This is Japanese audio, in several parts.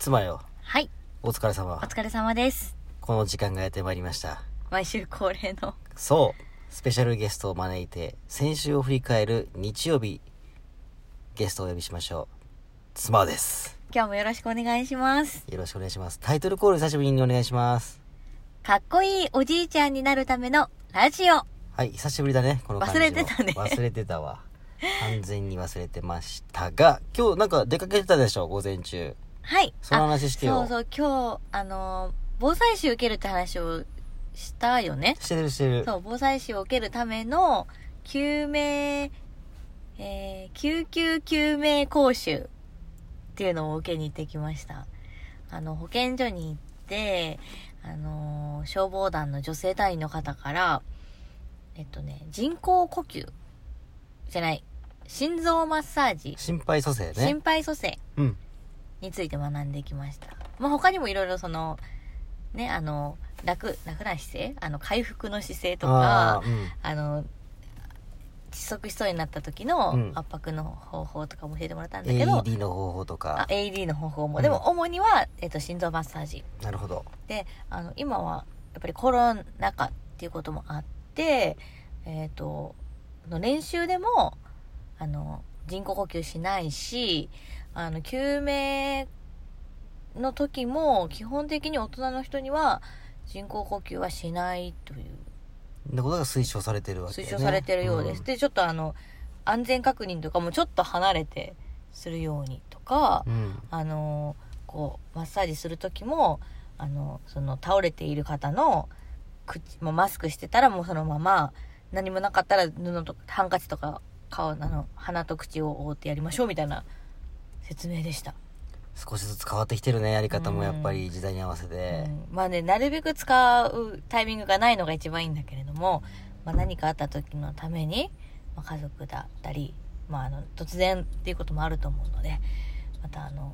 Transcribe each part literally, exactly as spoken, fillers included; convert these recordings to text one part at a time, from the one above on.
妻よ。 はい。 お疲れ様。 お疲れ様です。 この時間がやってまいりました。 毎週恒例の。 そう。スペシャルゲストを招いて、先週を振り返る日曜日、ゲストをお呼びしましょう。妻です。 今日もよろしくお願いします。 よろしくお願いします。タイトルコール久しぶりにお願いします。 かっこいいおじいちゃんになるためのラジオ。 はい、久しぶりだね、この感じ忘れてたね。 忘れてたわ。完全に忘れてましたが、今日なんか出かけてたでしょ、午前中。 はい。 その話してよ。 そうそう、今日、あのー、防災士を受けるって話をしたよね。 してるしてる。 そう、防災士を受けるための、救命、えー、救急救命講習っていうのを受けに行ってきました。あの、保健所に行って、あのー、消防団の女性隊員の方から、えっとね、人工呼吸じゃない、心臓マッサージ。 心肺蘇生ね。 心肺蘇生。 うん。 について学んできました。まあ、他にもいろいろその、ね、あの、楽、楽な姿勢あの、回復の姿勢とか、あ,、うん、あの、窒息しそうになった時の圧迫の方法とかも教えてもらったんだけど、 エーイーディー の方法とか。 あ、エーイーディー の方法も。うん、でも、主には、えっと、心臓マッサージ。 なるほど。 で、あの、今は、やっぱりコロナ禍っていうこともあって、えっと、の練習でも、あの、人工呼吸しないし、あの、救命の時も、基本的に大人の人には人工呼吸はしないという。 なことが推奨されてるわけね。 推奨されてるようです。うん、で、ちょっとあの、安全確認とかもちょっと離れてするようにとか、うん、あの、こう、マッサージする時も、あの、その倒れている方の口、まあ、マスクしてたらもうそのまま、何もなかったら布とハンカチとか顔、あの、鼻と口を覆ってやりましょうみたいな説明でした。 少しずつ変わってきてるね、やり方もやっぱり時代に合わせて、 うん、まあね、なるべく使うタイミングがないのが一番いいんだけれども、まあ、何かあった時のために、まあ、家族だったり、まあ、あの突然っていうこともあると思うので、またあの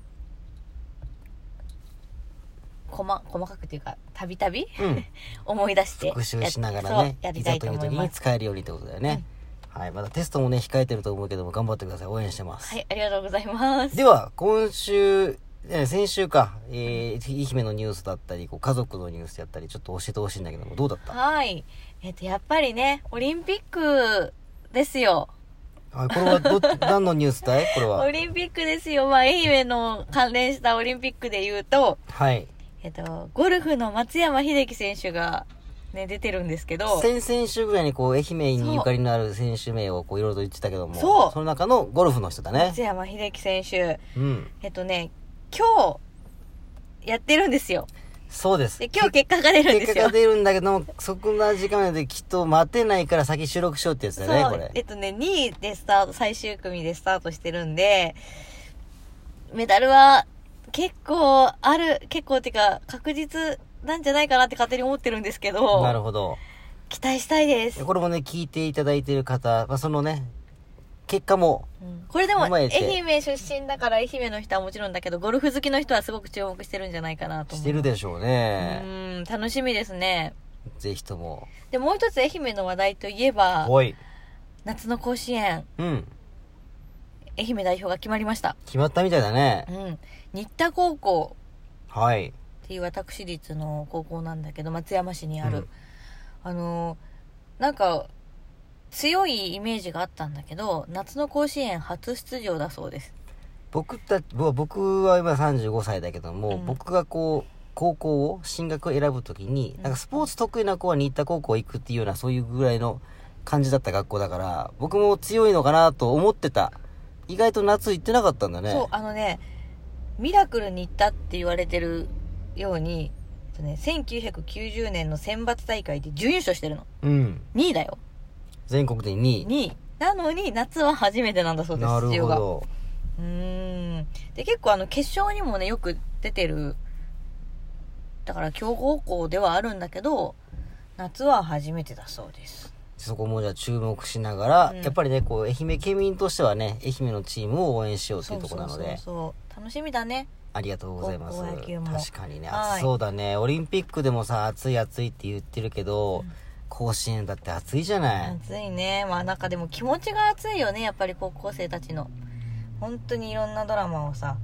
細, 細かくというかたびたび思い出して復習しながらね、 やりたいと思います。 いざという時に使えるようにってことだよね、うん、はい。まだテストもね控えてると思うけども頑張ってください。応援してます。 はい、ありがとうございます。 では今週先週か、えー、愛媛のニュースだったりこう家族のニュースやったりちょっと教えてほしいんだけども、どうだった？ はい、えっとやっぱりねオリンピックですよ。 はい、これはど何のニュースだい？これはオリンピックですよ。まあ愛媛の関連したオリンピックで言うと、 はい、 えっとゴルフの松山英樹選手がね出てるんですけど、 先々週ぐらいにこう愛媛にゆかりのある選手名をこういろいろと言ってたけども、そうその中のゴルフの人だね。 松山英樹選手、 うん、 えっとね今日やってるんですよ。 そうです。 で今日結果が出るんですよ。 結果が出るんだけども、そこな時間まできっと待てないから先収録しようってやつだよね、これ。 えっとね、にいでスタート、最終組でスタートしてるんで、メダルは結構ある、結構っていうか確実なんじゃないかなって勝手に思ってるんですけど。 なるほど。 期待したいです。 これもね、聞いていただいている方、まあ、そのね、結果も、 うん、これでも愛媛出身だから愛媛の人はもちろんだけどゴルフ好きの人はすごく注目してるんじゃないかなと思う。 してるでしょうね。 うん、楽しみですね。 ぜひとも。 でもう一つ愛媛の話題といえば、 おい夏の甲子園、うん、愛媛代表が決まりました。 決まったみたいだね。 うん、新田高校はいっていう私立の高校なんだけど、松山市にある、うん、あのなんか強いイメージがあったんだけど、夏の甲子園初出場だそうです。 僕た僕は今さんじゅうごさいだけども、うん、僕がこう高校を進学を選ぶときに、うん、なんかスポーツ得意な子は新田高校行くっていうようなそういうぐらいの感じだった学校だから、僕も強いのかなと思ってた。意外と夏行ってなかったんだね。 そう、あのねミラクル新田って言われてるように、えっとね、せんきゅうひゃくきゅうじゅうねんの選抜大会で準優勝してるの、うん、にいだよ。 全国でにいにいなのに夏は初めてなんだそうです。 なるほど。 うーんで結構あの決勝にもねよく出てる、だから強豪校ではあるんだけど夏は初めてだそうです。 そこもじゃあ注目しながら、うん、やっぱりねこう愛媛県民としてはね愛媛のチームを応援しようっていうところなので、そうそうそうそう楽しみだね。 ありがとうございます。 高校野球も確かにね暑そうだね。オリンピックでもさ暑い暑いって言ってるけど、うん甲子園だって暑いじゃない。 暑いね。まあなんかでも気持ちが暑いよね、やっぱり高校生たちの。本当にいろんなドラマをさ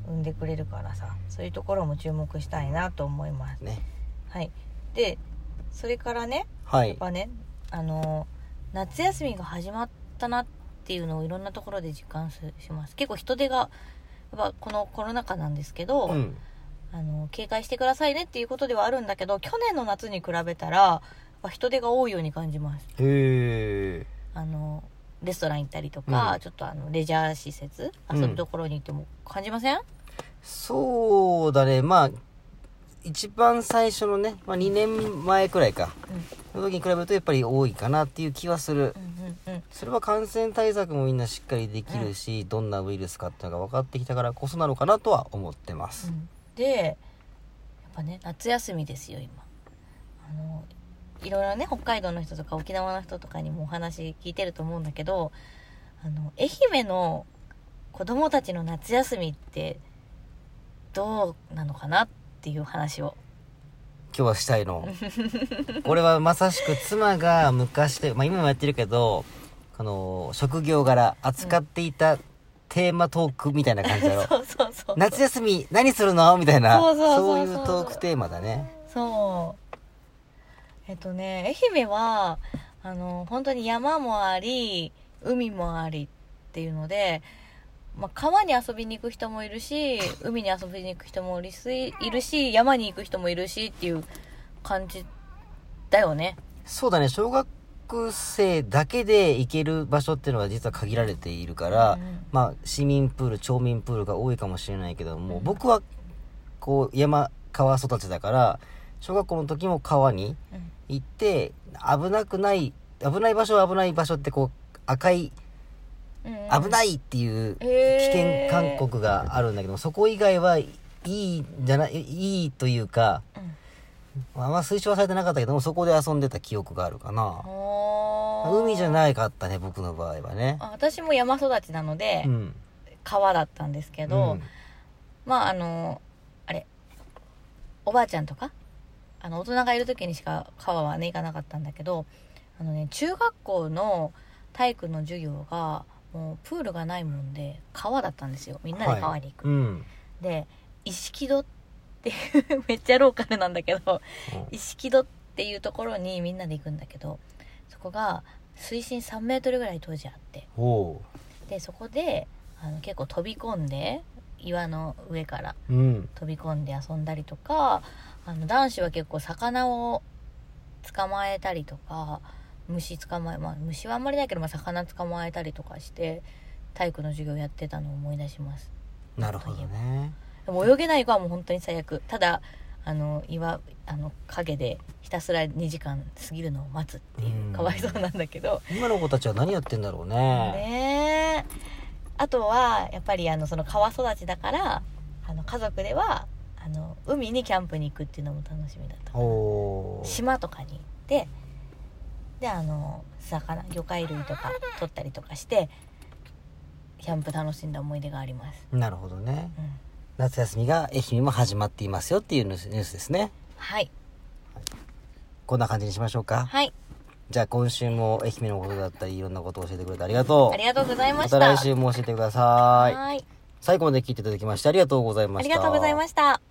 生んでくれるからさ、そういうところも注目したいなと思いますね。 はい。でそれからね、 はい、 やっぱね、あの夏休みが始まったなっていうのをいろんなところで実感します。結構人手がやっぱこのコロナ禍なんですけど、うん、あの警戒してくださいねっていうことではあるんだけど、去年の夏に比べたらやっぱ人手が多いように感じます。 へー。 あのレストラン行ったりとか、うん、ちょっとあのレジャー施設遊ぶところに行っても感じません？うん、 そうだね。まあ一番最初のね、まあ、にねんまえくらいか、うん、の時に比べるとやっぱり多いかなっていう気はする、うんうんうん、それは感染対策もみんなしっかりできるし、うん、どんなウイルスかっていうのが分かってきたからこそなのかなとは思ってます、うん、 でやっぱね夏休みですよ今。あのいろいろね北海道の人とか沖縄の人とかにもお話聞いてると思うんだけど、あの愛媛の子供たちの夏休みってどうなのかなっていう話を今日はしたいの。これはまさしく妻が昔で、まあ、今もやってるけどこの職業柄扱っていたテーマトークみたいな感じだろ、うん、 そうそうそう、 夏休み何するのみたいな、 そうそうそうそう、 そういうトークテーマだね。 そうえっとね愛媛はあの本当に山もあり海もありっていうので、まあ、川に遊びに行く人もいるし海に遊びに行く人もいるし、いるし山に行く人もいるしっていう感じだよね。 そうだね。小学生だけで行ける場所っていうのは実は限られているから、うん、まあ市民プール町民プールが多いかもしれないけども、うん、僕はこう山川育ちだから小学校の時も川に行って危なくない危ない場所は危ない場所ってこう赤い危ないっていう危険勧告があるんだけど、そこ以外はいいんじゃないいいというか、うん、まあ推奨はされてなかったけどもそこで遊んでた記憶があるかな。海じゃないかったね僕の場合はね。 私も山育ちなので、うん、川だったんですけど、うん、まああのあれおばあちゃんとかあの大人がいる時にしか川はね行かなかったんだけど、あのね中学校の体育の授業がもうプールがないもんで川だったんですよ。みんなで川に行く、はい、うん、で石木戸っていうめっちゃローカルなんだけど、うん、石木戸っていうところにみんなで行くんだけど、そこが水深さんメートルぐらい当時あって、でそこであの結構飛び込んで岩の上から飛び込んで遊んだりとか、うん、あの男子は結構魚を捕まえたりとか虫捕まえ、まあ虫はあんまりないけど、まあ、魚捕まえたりとかして体育の授業やってたのを思い出します。 なるほどね。 でも泳げない子はもう本当に最悪。ただあの岩あの影でひたすらにじかん過ぎるのを待つっていうかわいそうなんだけど、 今の子たちは何やってんだろうね。 ねえ。あとはやっぱりあのその川育ちだからあの家族ではあの海にキャンプに行くっていうのも楽しみだったかな。島とかに行ってであの魚魚介類とか取ったりとかしてキャンプ楽しんだ思い出があります。 なるほどね、うん、夏休みが愛媛も始まっていますよっていうニュースですね。 はい、 はい、こんな感じにしましょうか。 はい。 じゃあ今週も愛媛のことだったりいろんなことを教えてくれてありがとう。 ありがとうございました。 また来週も教えてください。 はい。 最後まで聞いていただきましてありがとうございました。 ありがとうございました。